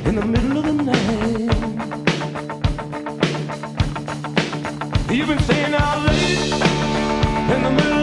in the middle of the night. You've been staying out late in the middle